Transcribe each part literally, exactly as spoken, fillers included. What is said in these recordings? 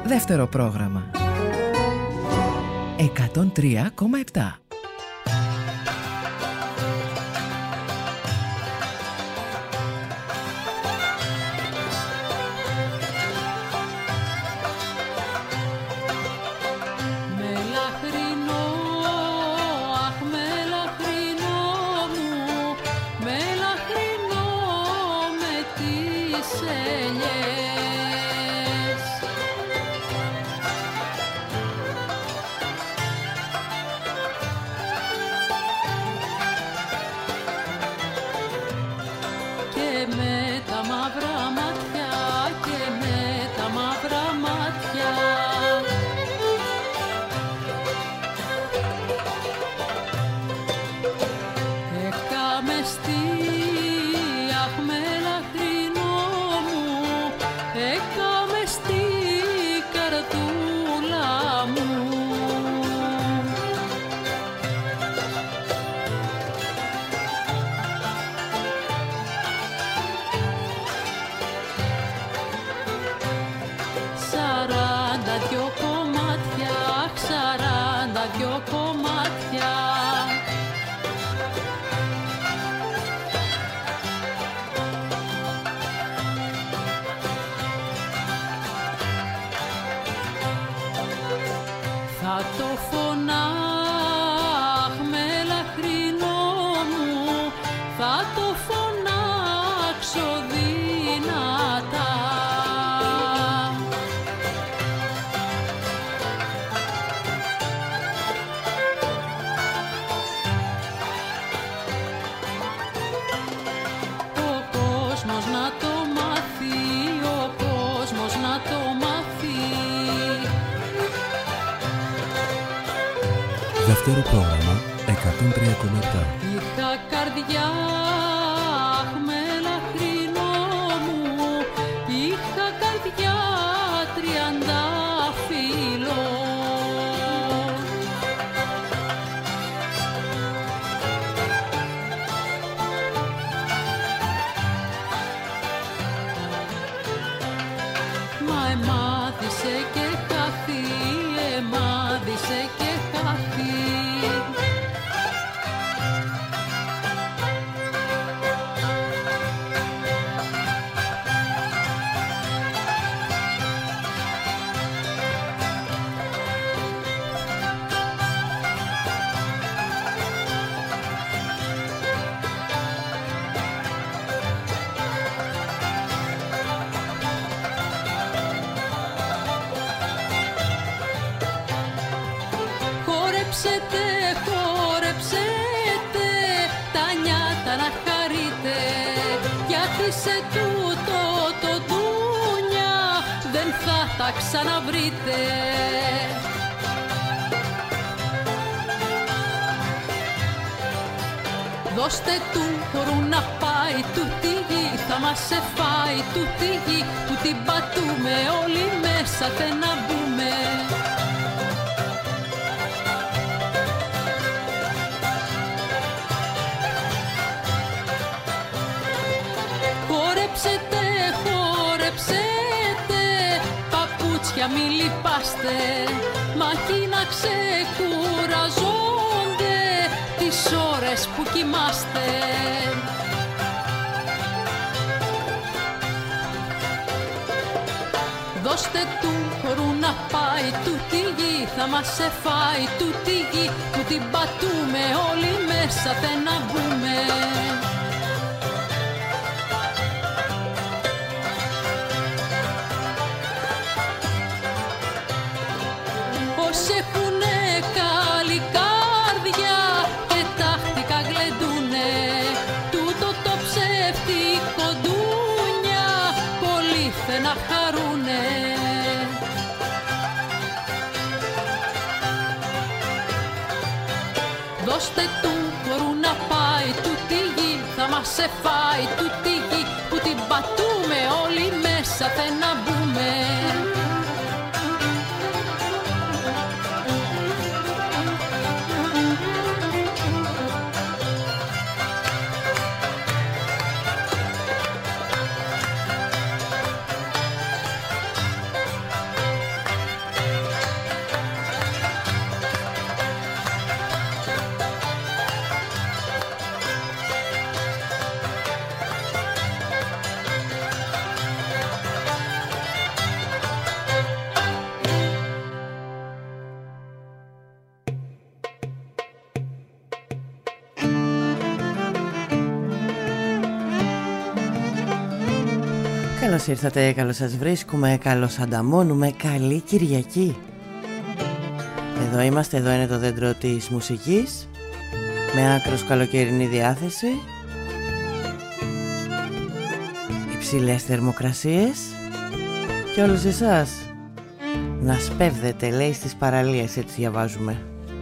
Δεύτερο πρόγραμμα εκατόν τρία κόμμα επτά. Δεύτερο πρόγραμμα εκατόν τρία κόμμα επτά. Είχα καρδιά, αχ με λαχρινό μου, είχα καρδιά τριαντάφυλλο. Μα εμάδισε και χάθη, εμάδισε και χάθη. Χόρεψετε, χόρεψετε, τα νιάτα να χαρείτε, γιατί σε τούτο το ντούνια δεν θα τα ξαναβρείτε. Δώστε του χορού να πάει, τούτη γη θα μας εφάει, τούτη γη που την πατούμε όλοι μέσα θε να μπούμε. Χόρεψετε, χόρεψετε, παπούτσια μη λυπάστε, μάχη να ξεκουραζόνται τις ώρες που κοιμάστε. Δώστε του χορού να πάει, τούτη γη θα μας εφάει, τούτη γη που την πατούμε όλοι μέσα θε να μπούμε. Όσοι έχουνε καλή καρδιά και τάχτικα γλεντούνε, τούτο το ψεύτικο ντούνια πολύ θε να χαρούνε. Δώστε του χορού να πάει, τούτη γη θα μας εφάει, τούτη γη που την πατούμε όλοι μέσα θε να μπούμε. Καλώς ήρθατε, καλώς σας βρίσκουμε, καλώς ανταμώνουμε, καλή Κυριακή. Εδώ είμαστε, εδώ είναι το δέντρο της μουσικής, με άκρως καλοκαιρινή διάθεση, υψηλές θερμοκρασίες και όλους εσάς να σπέβδετε, λέει, στις παραλίες, έτσι διαβάζουμε.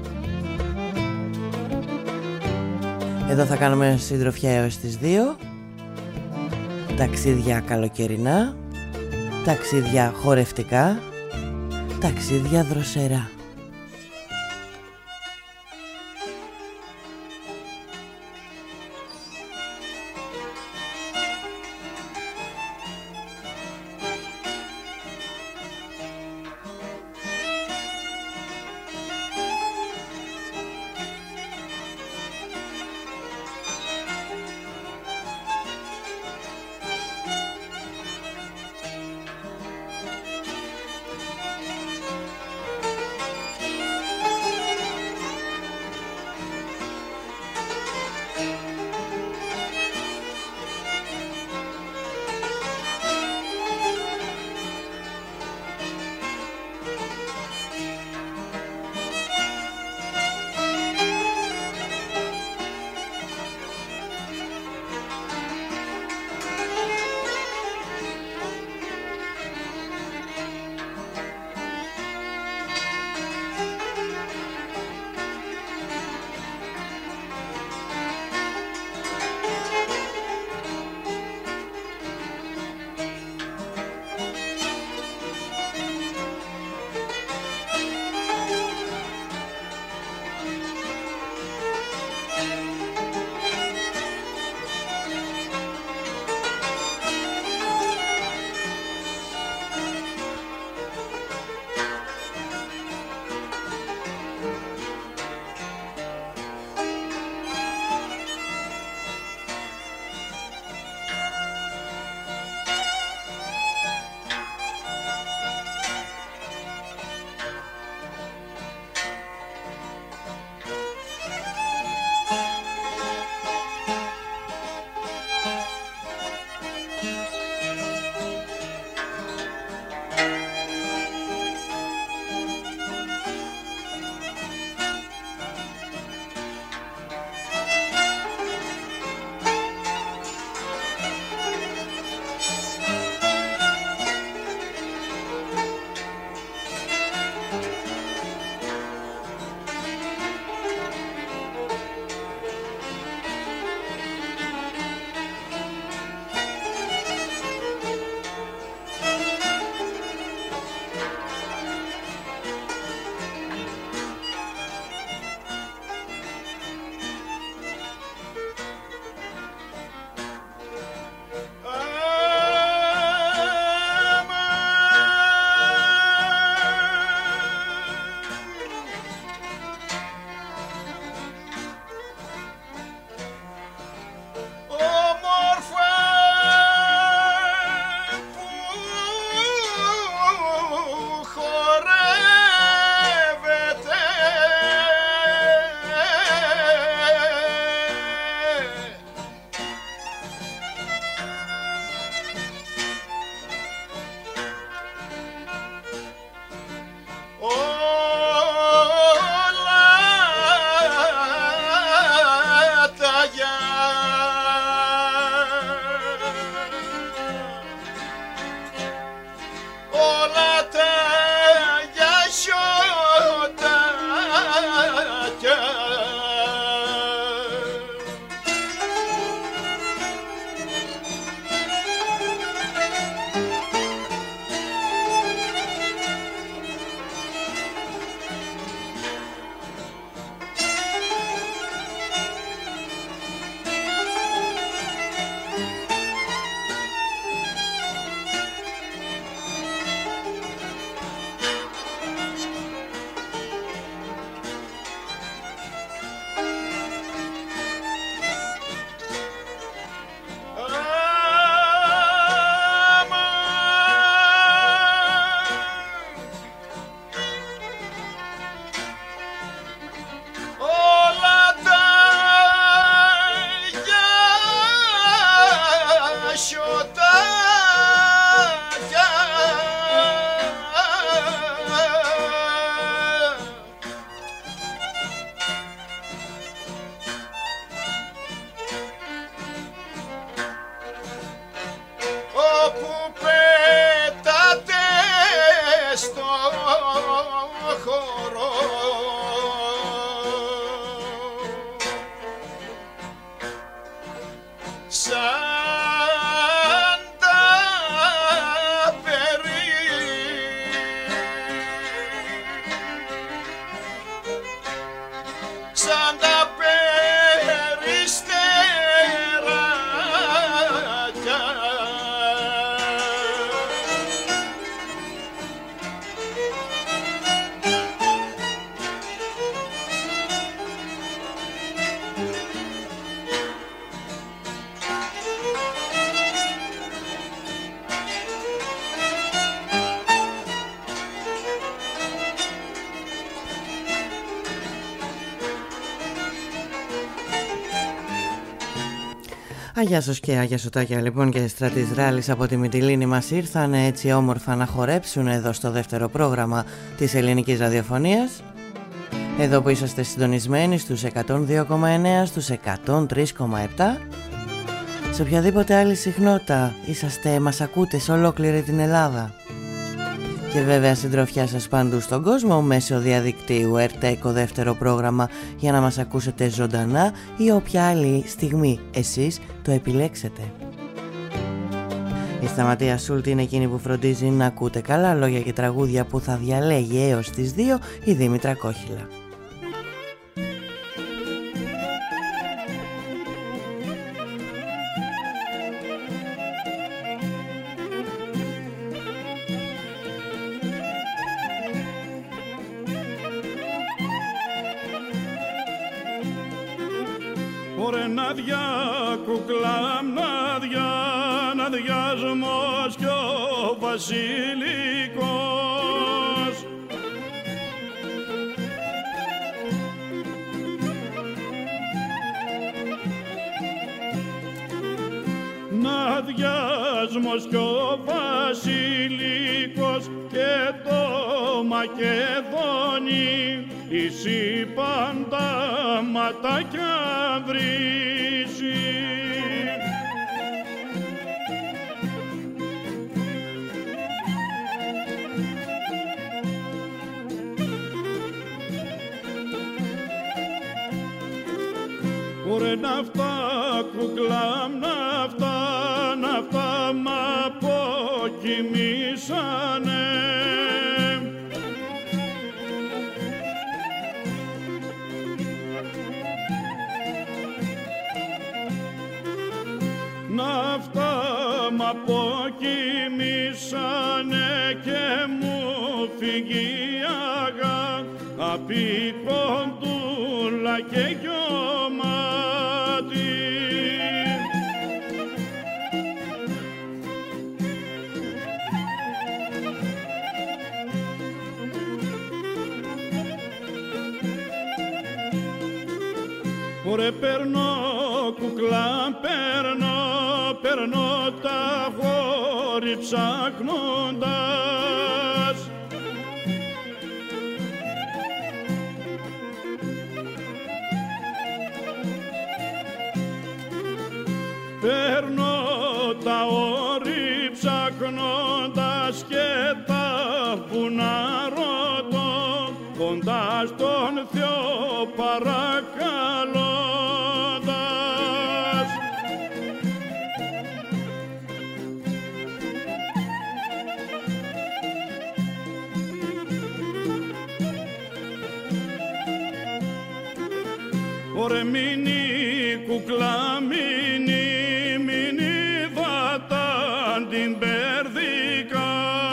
Εδώ θα κάνουμε συντροφιά έως τις δύο. Ταξίδια καλοκαιρινά, ταξίδια χορευτικά, ταξίδια δροσερά. Αγιάσος και Αγιασοτάκια λοιπόν και Στρατής Ράλης από τη Μυτιλήνη μας ήρθαν έτσι όμορφα να χορέψουν εδώ στο δεύτερο πρόγραμμα της ελληνικής ραδιοφωνίας. Εδώ που είσαστε συντονισμένοι στους εκατόν δύο κόμμα εννέα, στους εκατόν τρία κόμμα επτά. Σε οποιαδήποτε άλλη συχνότητα είσαστε, μας ακούτε σε ολόκληρη την Ελλάδα. Και βέβαια συντροφιά σας παντού στον κόσμο μέσω διαδικτύου ΕΡΤΕΚΟ δεύτερο πρόγραμμα για να μας ακούσετε ζωντανά ή όποια άλλη στιγμή εσείς το επιλέξετε. Η Σταματία Σούλτη είναι εκείνη που φροντίζει να ακούτε καλά λόγια και τραγούδια που θα διαλέγει έως τις δύο η Δήμητρα Κόχυλα. Ωρε να δια κουκλάμ, να δια, να διασμός κι ο βασιλικός. Να διασμός κι ο βασιλικός και το Μακεδόνι εις πάντα ματάκια βρύσει. Ωρε να'φτα κουκλάμ, να'φτα, να'φτα μ' αποκοιμήσανε. Να'φτα μ' αποκοιμήσανε και μου φύγει αγάπη κοντούλα και γιωμάτι. Ωρε περνώ κουκλά, περνώ, περνώ τα γόρι ψάχνοντας. Περνώ τα όρη ψάχνοντας και τα βουνά ρωτώ κοντά στον Θεό παρακαλώντας. Ωρε μείνει κουκλά, μείνει, μείνει δάταν την περδικά.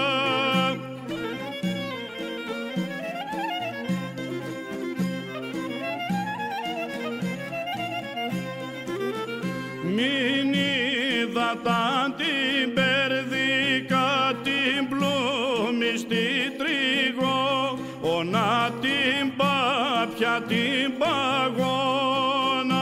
Μείνει δάταν την περδικά, την πλούμη στη τριγό, ώνα την πάπια την παγώνα.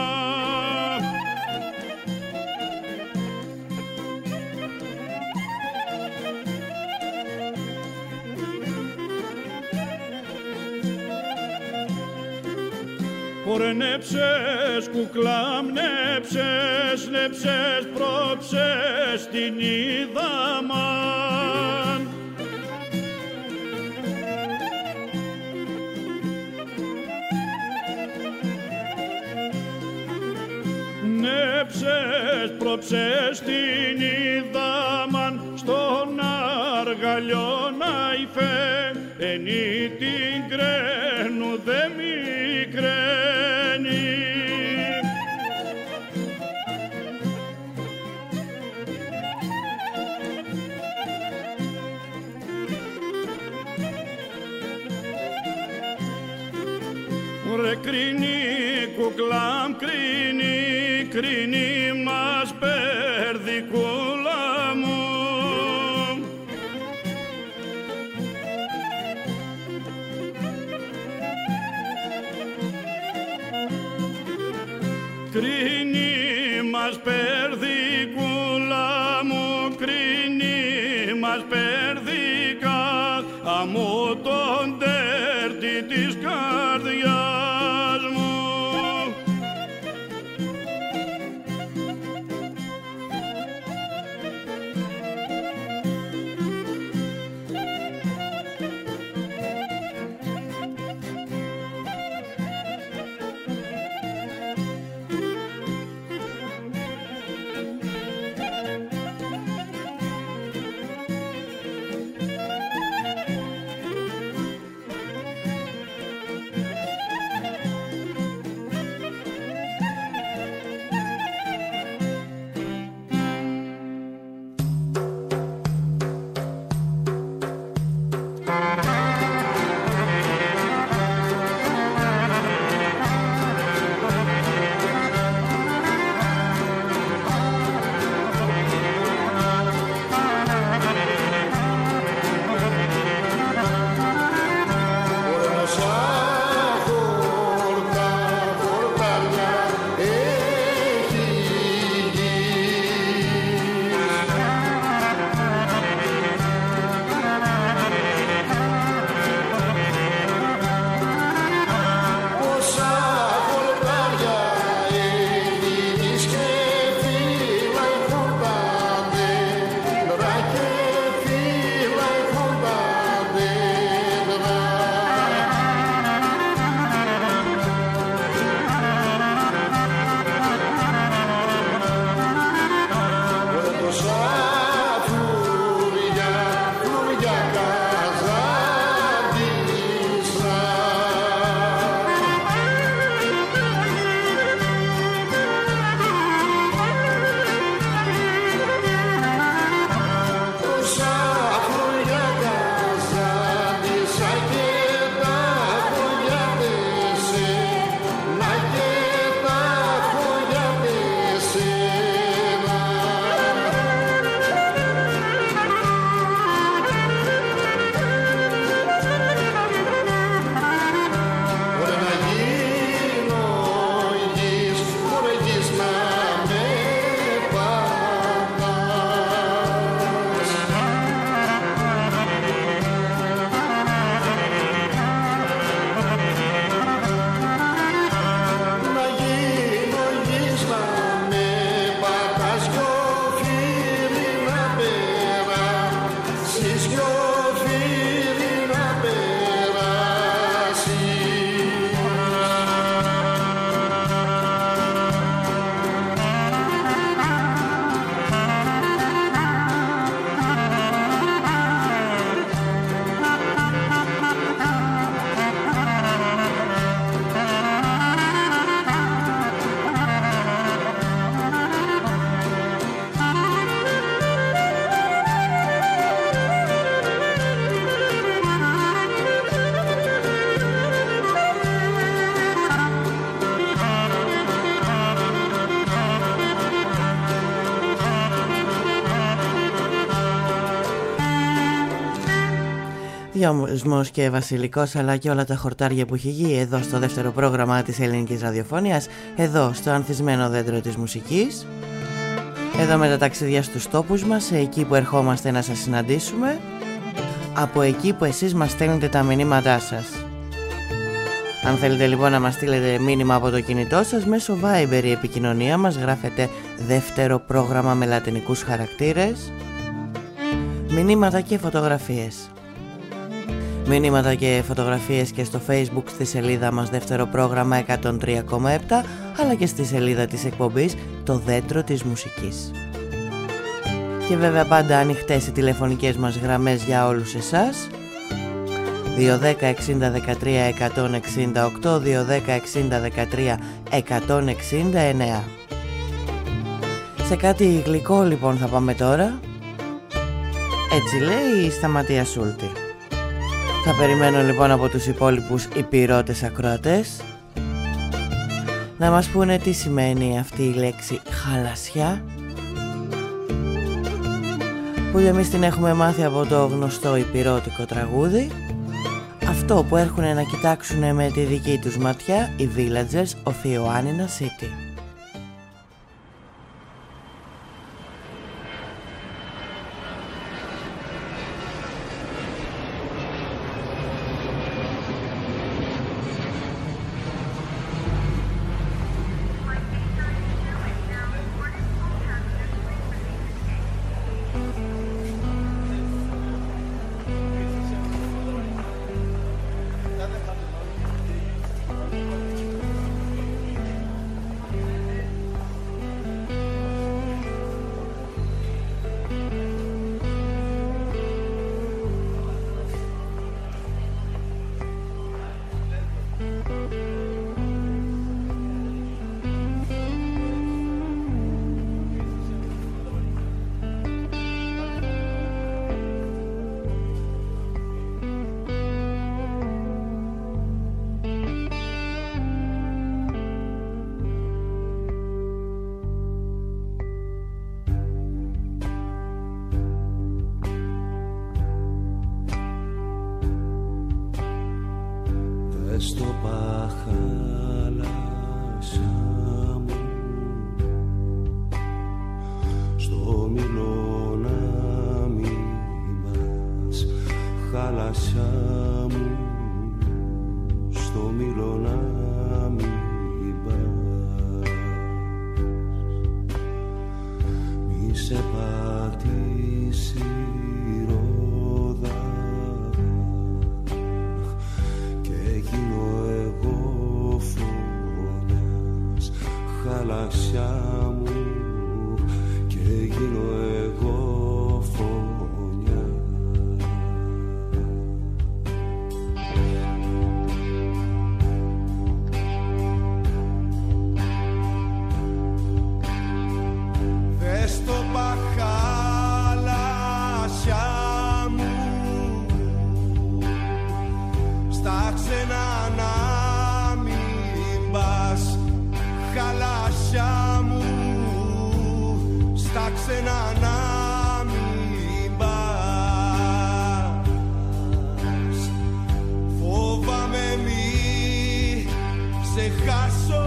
Ωρε νέψες κουκλάμ, νέψες, νέψες, πρόψες την Ιδαμάν. Νέψες, πρόψες την Ιδαμάν, στον αργαλιό να υφέ, ενή την κρένου δε μικραίνει. Ρε κρίνει κουκλάμ, κρίνει, κρίνει μας περδικούλα μου. Κρίνει μας περδικούλα μπέρδικα αμού τον τέρτη της καρδιάς μου. Διαμοσμός και Βασιλικός, αλλά και όλα τα χορτάρια που έχει γίνει εδώ στο δεύτερο πρόγραμμα της ελληνικής ραδιοφωνίας, εδώ στο ανθισμένο δέντρο της μουσικής, εδώ με τα ταξίδια στους τόπους μας, εκεί που ερχόμαστε να σας συναντήσουμε, από εκεί που εσείς μας στέλνετε τα μηνύματά σας. Αν θέλετε λοιπόν να μας στείλετε μήνυμα από το κινητό σας, μέσω Viber η επικοινωνία μας, γράφετε δεύτερο πρόγραμμα με λατινικούς χαρακτήρες, μηνύματα και φωτογραφίες. Μηνύματα και φωτογραφίες και στο Facebook στη σελίδα μας δεύτερο πρόγραμμα εκατόν τρία κόμμα επτά, αλλά και στη σελίδα της εκπομπής το δέντρο της μουσικής. Και βέβαια πάντα ανοιχτές οι τηλεφωνικές μας γραμμές για όλους εσάς, δύο δέκα εξήντα δεκατρία εκατόν εξήντα οκτώ, δύο δέκα εξήντα δεκατρία εκατόν εξήντα εννέα. Σε κάτι γλυκό λοιπόν θα πάμε τώρα. Έτσι λέει η Σταματία Σούλτη. Θα περιμένω λοιπόν από τους υπόλοιπους υπηρώτες ακροατές να μας πούνε τι σημαίνει αυτή η λέξη χαλασιά, που εμείς την έχουμε μάθει από το γνωστό υπηρώτικο τραγούδι, αυτό που έρχουνε να κοιτάξουν με τη δική τους ματιά οι Villagers of Ioannina City. στο παχάλασα μου, στο μήλο να μην πας, χάλασα μου, στο μήλο να μην πας, μη σε πατήσει ρόδα και γίνω εγώ φωνιάς, χάλασιά μου, και γίνω εγώ φωνιάς. Δες το παχάλασιά μου, στα ξένα να μην πας, χαλασιά μου, στα ξένα να μην πας. Φόβαμαι μη σε χάσω,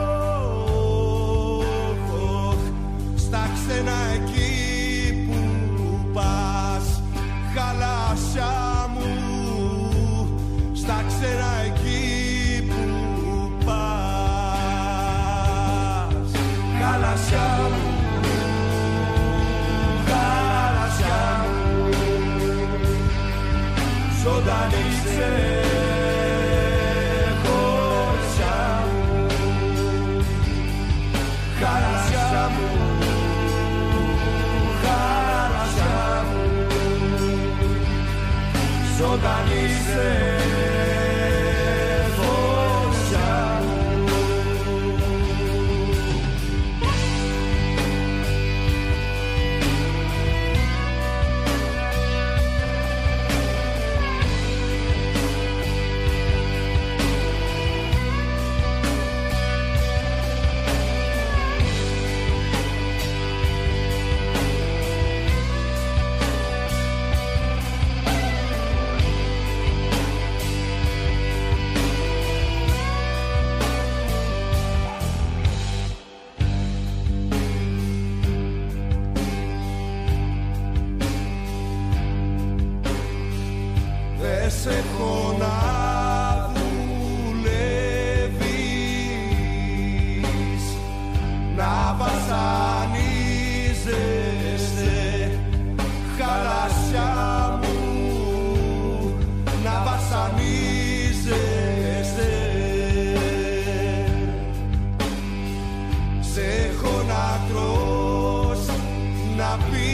στα ξένα εκεί που πας, χαλασιά μου, στα ξένα εκεί που πας, χαλασιά μου, χαλασιά μου, ζωντανή ξεχωρσιά μου, χαλασιά μου, χαλασιά μου, ζωντανή ξεχωρσιά μου. Δες έχω να δουλεύεις, να βασανίζεσαι, χαλασιά μου, να βασανίζεσαι. Σε έχω να τρως, να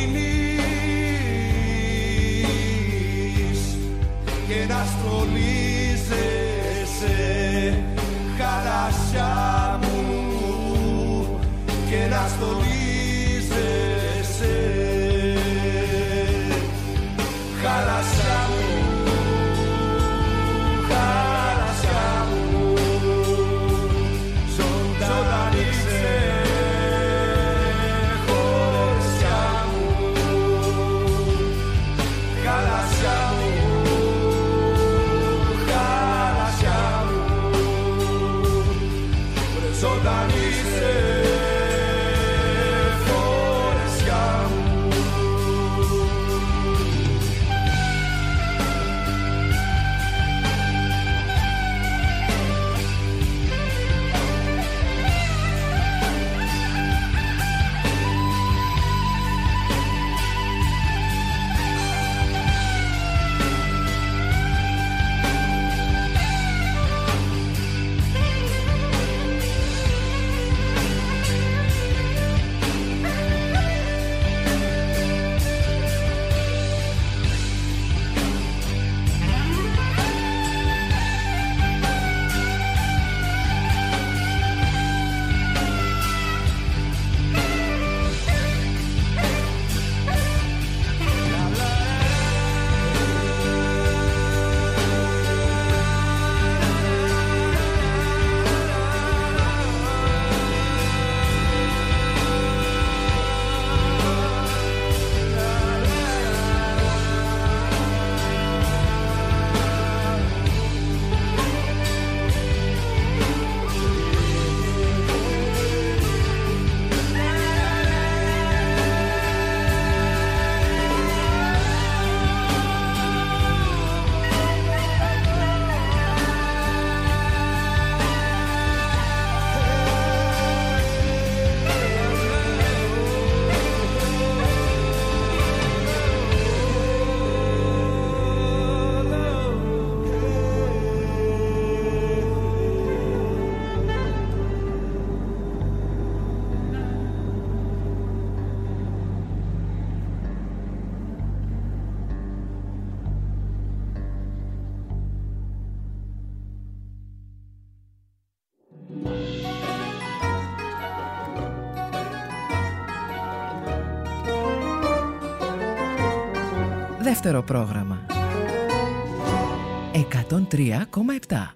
πίνεις και να στρολίζεσαι, χαλασιά μου, και να στολίζεσαι, χαλασιά μου, χαλασιά μου, ζωντανή ξεχωρσιά μου, χαλασιά μου, χαλασιά μου, ζωντανή ξεχωρσιά μου. δεύτερο πρόγραμμα. εκατόν τρία κόμμα επτά.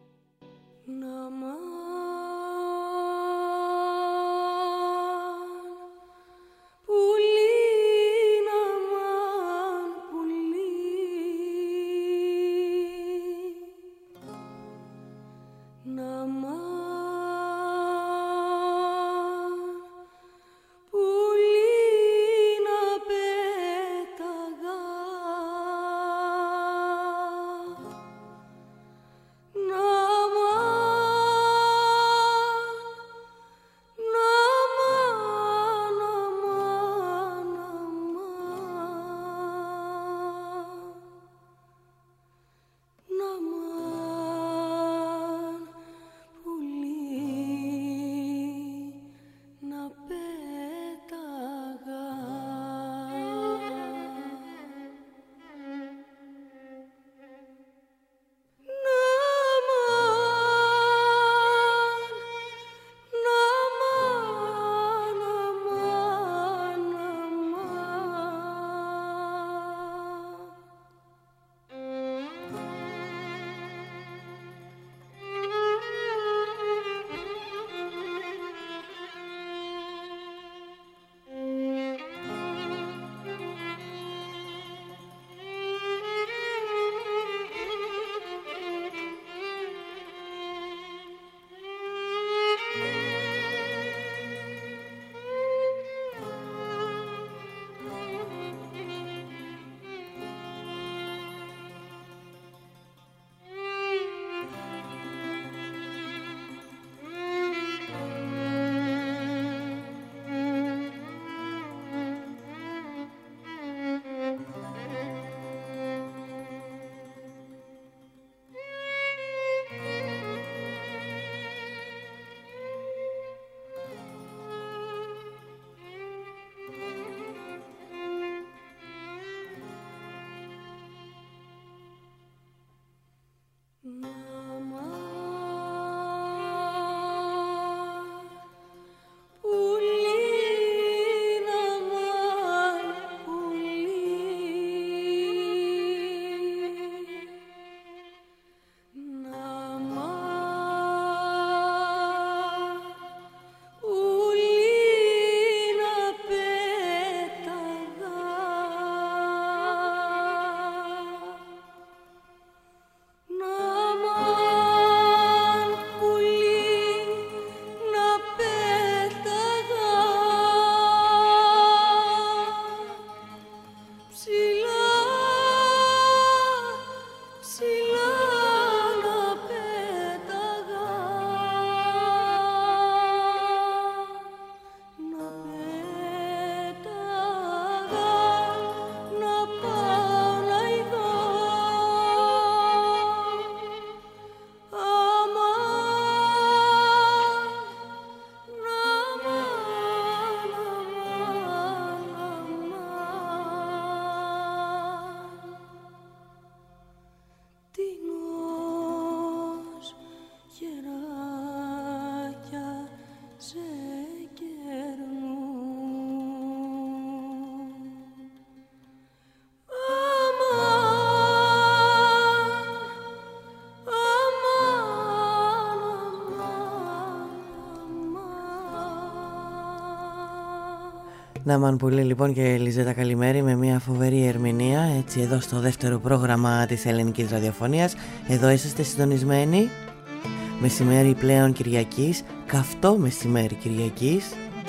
Νάμαν Πουλή λοιπόν και Ελιζέτα Καλημέρη με μια φοβερή ερμηνεία έτσι εδώ στο δεύτερο πρόγραμμα της ελληνικής ραδιοφωνίας. Εδώ είσαστε συντονισμένοι. Μεσημέρι πλέον Κυριακής, καυτό μεσημέρι Κυριακής.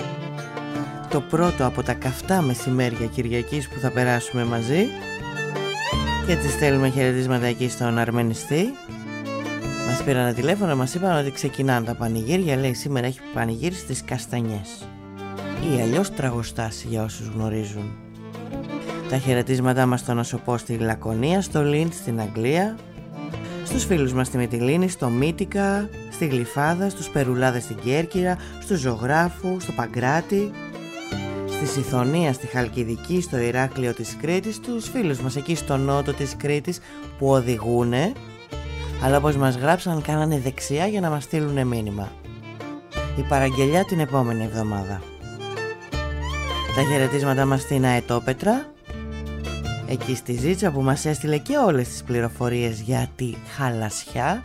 Το πρώτο από τα καυτά μεσημέρια Κυριακής που θα περάσουμε μαζί. Και έτσι στέλνουμε χαιρετίσματα εκεί στον Αρμενιστή. Μας πήραν ένα τηλέφωνο, μας είπαν ότι ξεκινάνε τα πανηγύρια. Λέει σήμερα έχει πανηγύρι στις Καστανιές ή αλλιώς Τραγοστάση για όσους γνωρίζουν. Τα χαιρετίσματά μας στο Νοσοπό στη Λακωνία, στο Λίντ στην Αγγλία, στους φίλους μας στη Μυτιλήνη, στο Μύτικα, στη Γλυφάδα, στους Περουλάδες στην Κέρκυρα, στους Ζωγράφου, στο Παγκράτη, στη Σιθωνία, στη Χαλκιδική, στο Ηράκλειο της Κρήτης, στους φίλους μας εκεί στο νότο της Κρήτης που οδηγούνε, αλλά όπως μας γράψαν κάνανε δεξιά για να μας στείλουν μήνυμα. Η παραγγελιά την επόμενη εβδομάδα. Τα χαιρετίσματά μας στην Αετόπετρα, εκεί στη Ζήτσα, που μας έστειλε και όλες τις πληροφορίες για τη Χαλασιά.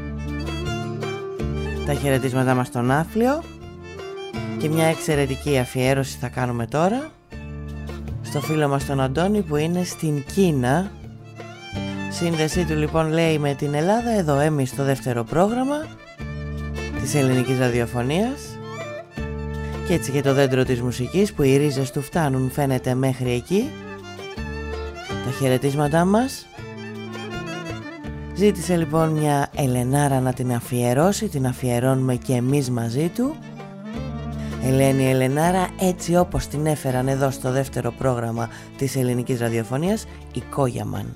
Τα χαιρετίσματά μας στον Άφλιο. Και μια εξαιρετική αφιέρωση θα κάνουμε τώρα στο φίλο μας τον Αντώνη που είναι στην Κίνα. Σύνδεσή του λοιπόν λέει με την Ελλάδα, εδώ εμείς στο δεύτερο πρόγραμμα της ελληνικής ραδιοφωνίας. Και έτσι και το δέντρο της μουσικής που οι ρίζες του φτάνουν φαίνεται μέχρι εκεί. Τα χαιρετίσματά μας. Ζήτησε λοιπόν μια Ελενάρα να την αφιερώσει, την αφιερώνουμε και εμείς μαζί του. Ελένη Ελενάρα, έτσι όπως την έφεραν εδώ στο δεύτερο πρόγραμμα της ελληνικής ραδιοφωνίας, η Κόγιαμαν.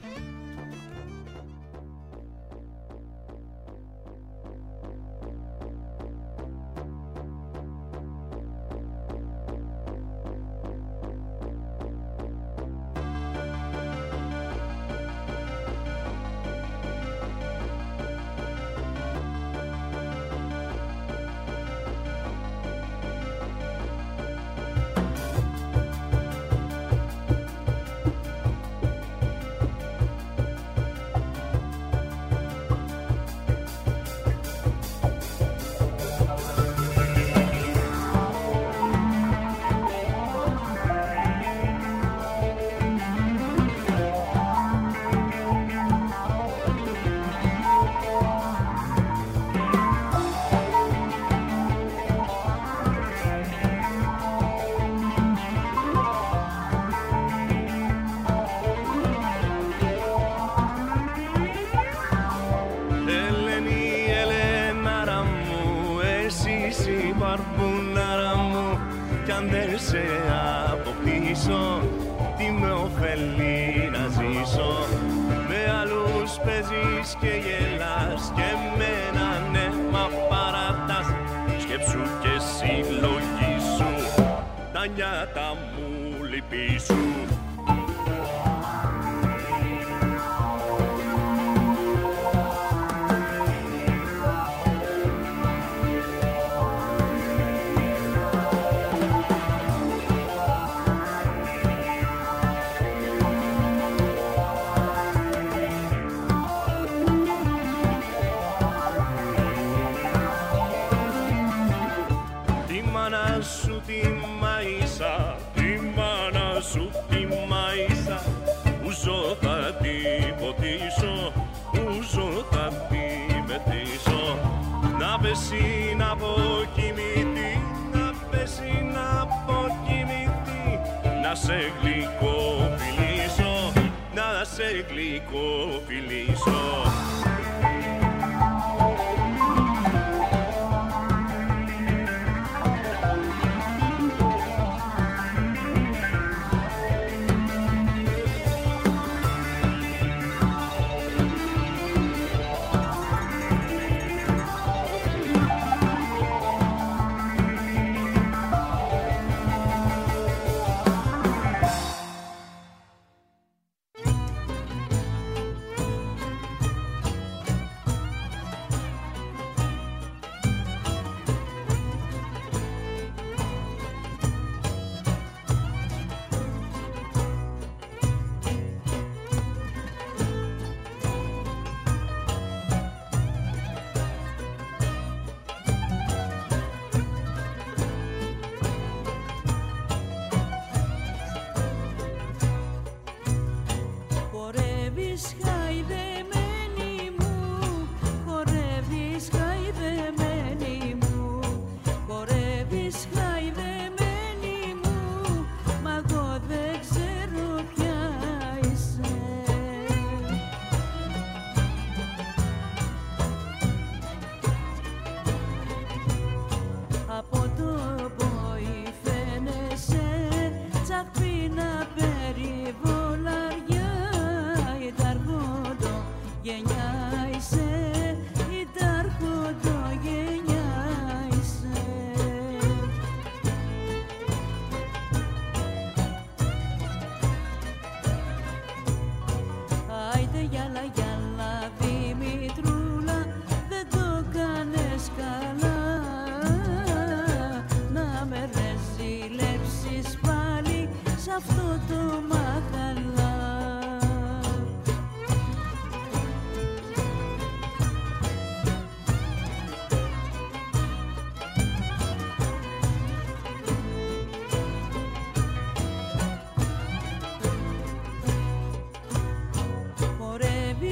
αυτό το μαχαλά.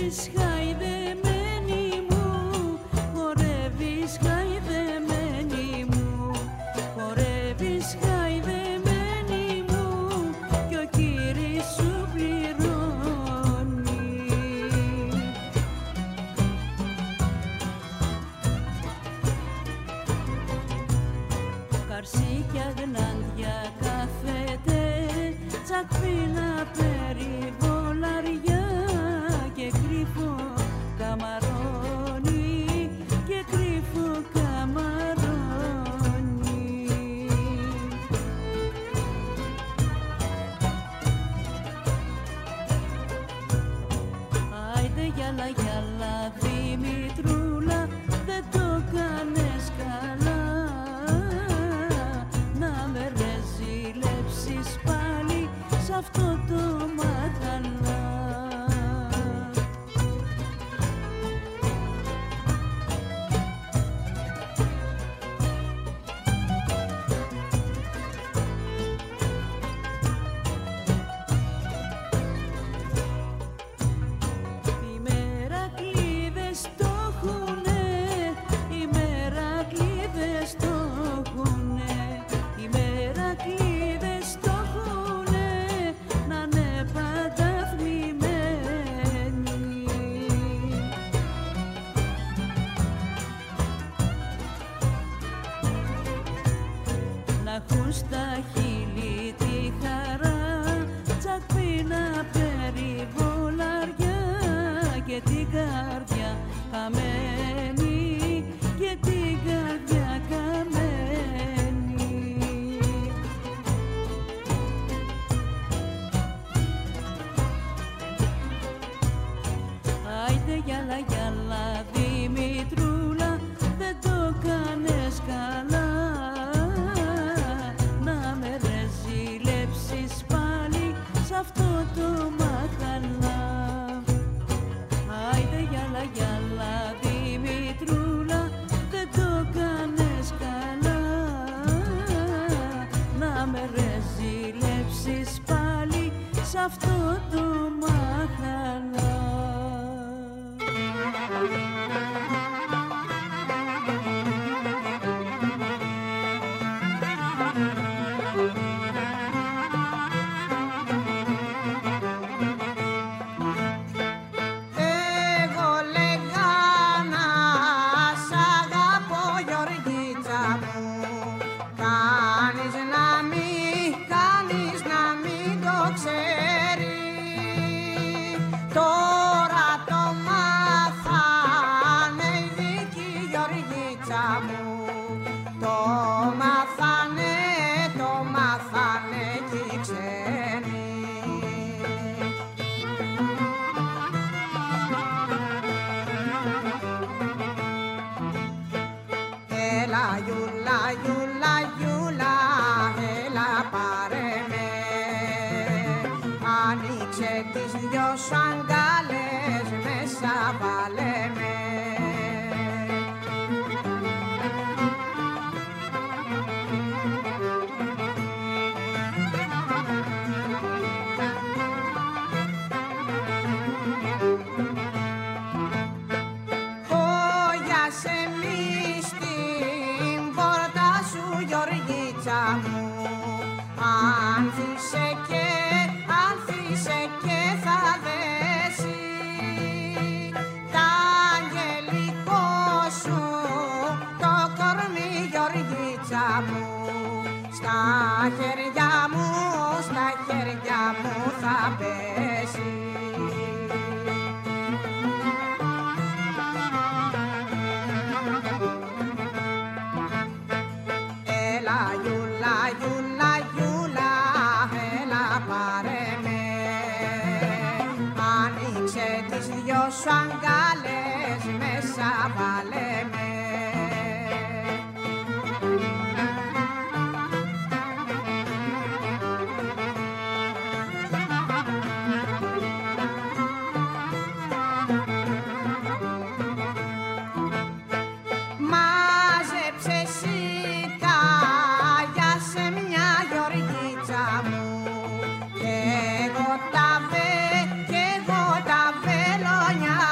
Εγώ τα βε, κι εγώ τα βελόνια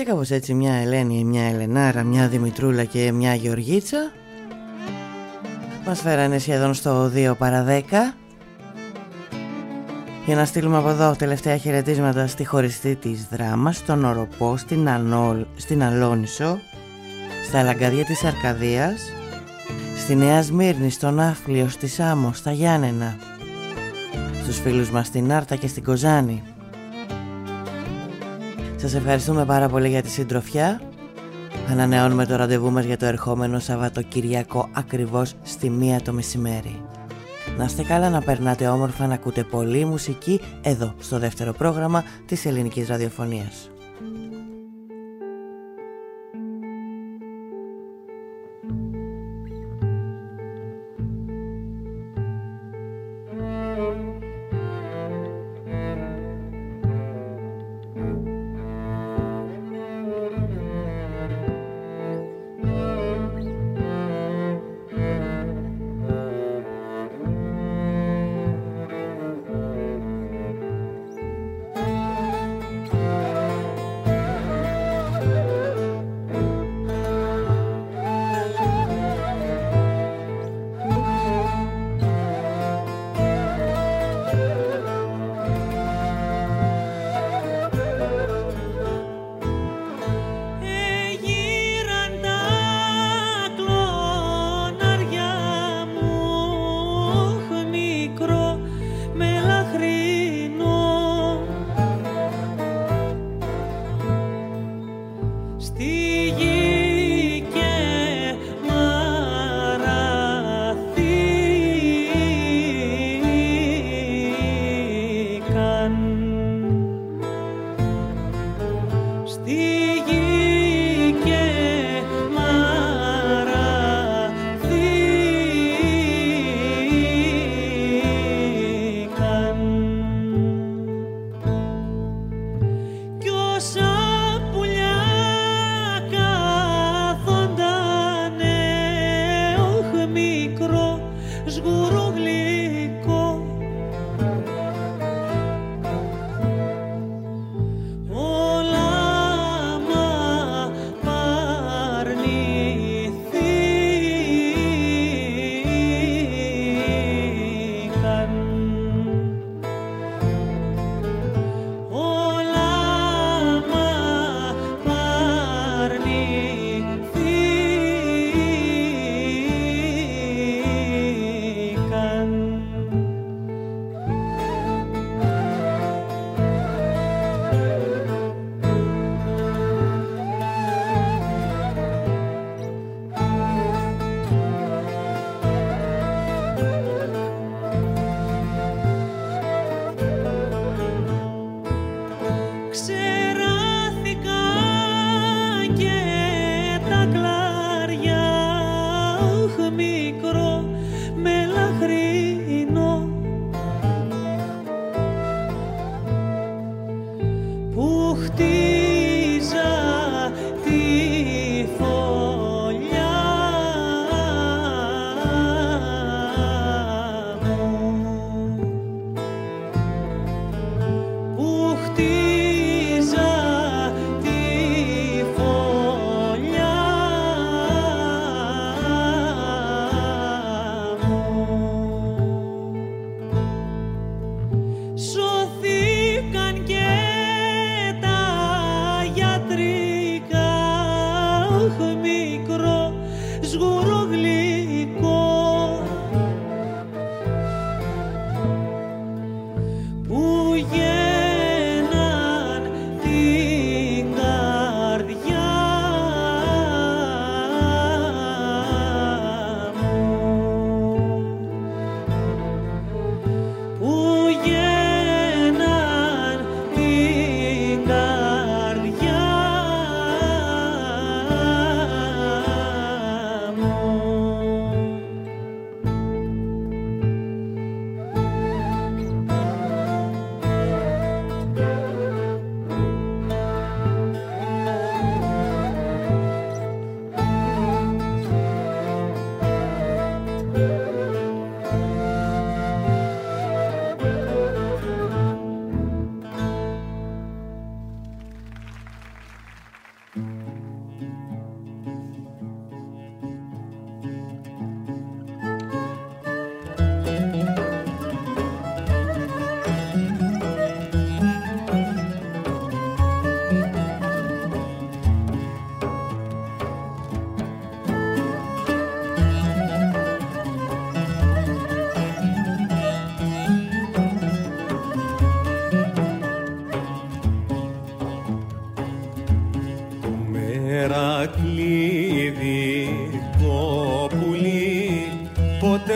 κάπως έτσι, μια Ελένη, μια Ελενάρα, μια Δημητρούλα και μια Γεωργίτσα μας φέρανε σχεδόν στο δύο παρά δέκα για να στείλουμε από εδώ τελευταία χαιρετίσματα στη χωριστή της Δράμας, στον Οροπό, στην, Ανόλ, στην Αλόνισο, στα Λαγκαδιά της Αρκαδίας, στη Νέα Σμύρνη, στον Άφλιο, στη Σάμο, στα Γιάννενα, στους φίλους μας στην Άρτα και στην Κοζάνη. Σας ευχαριστούμε πάρα πολύ για τη συντροφιά. Ανανεώνουμε το ραντεβού μας για το ερχόμενο Σαββατοκυριακό ακριβώς στη μία το μεσημέρι. Να είστε καλά, να περνάτε όμορφα, να ακούτε πολλή μουσική εδώ στο δεύτερο πρόγραμμα της ελληνικής ραδιοφωνίας.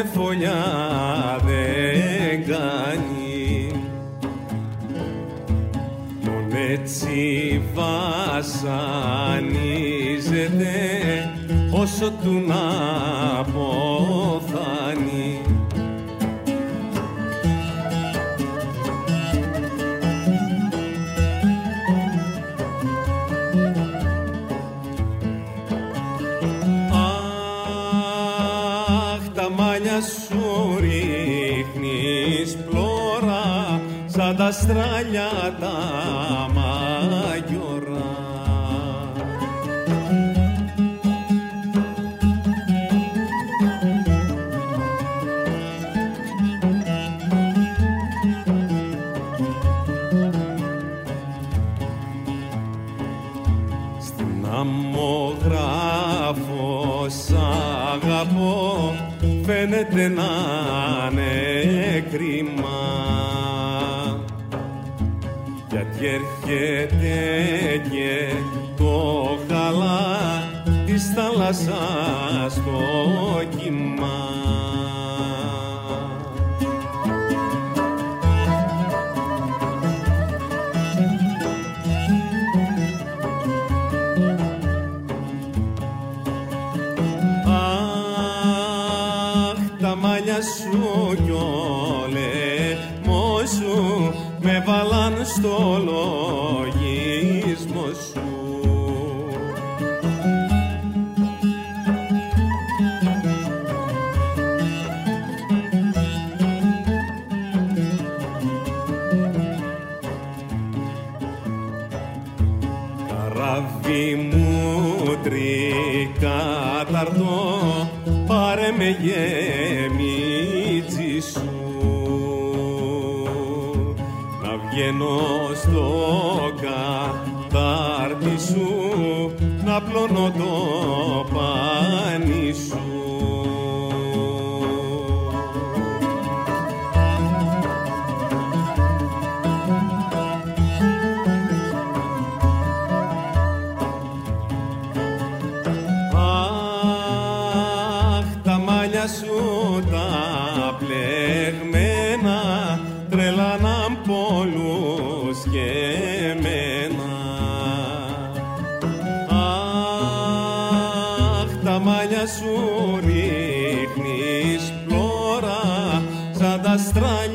ούτε φωλιά δεν κάνει. Μόνο έτσι βασανίζεται όσο του να αποθάνει. Σου ρίχνεις πλώρα σαν τα στράλια τα μαγιορά. Στην αμμογράφω σ' αγαπώ, φαίνεται να είναι κρίμα, γιατί έρχεται και το χαλά της θάλασσας το κύμα. Σου κι ο λαιμός σου με βάλαν στο λογισμό σου. Καράβι μου τρικάταρτο, πάρε με γεμίτσι σου, να βγαίνω στο κατάρτι σου, να πλώνω το πάνι σου. Σου τα πλεγμένα τρελάναν πολλούς και εμένα. Αχ, τα μάλια σου ρίχνεις πλώρα σαν τα στράνια